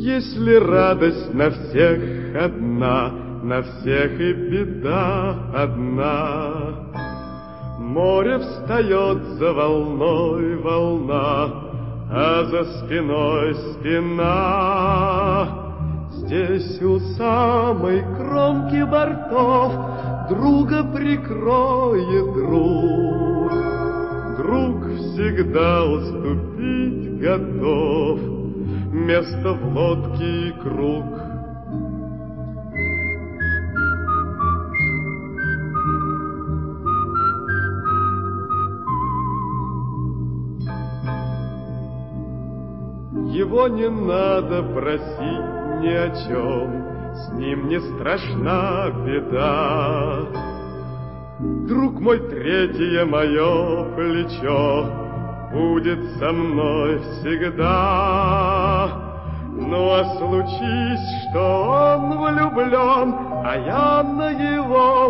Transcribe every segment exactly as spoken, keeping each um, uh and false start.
Если радость на всех одна, на всех и беда одна. Море встает за волной волна, а за спиной спина. Здесь у самой кромки бортов друга прикроет друг. Друг всегда уступить готов, место в лодке и круг. Его не надо просить ни о чем, с ним не страшна беда. Друг мой, третье мое плечо будет со мной всегда. Ну а случись, что он влюблен, а я на его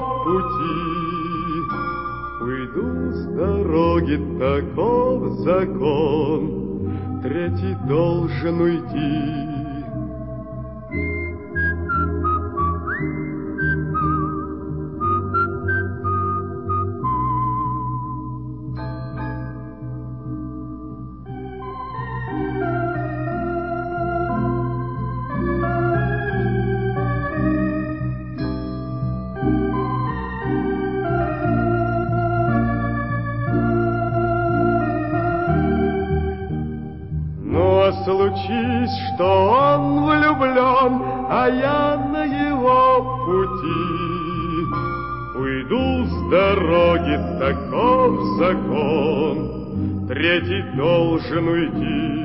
пути, уйду с дороги, таков закон. Третий должен уйти. Случись, что он влюблен, а я на его пути, уйду с дороги, таков закон, третий должен уйти.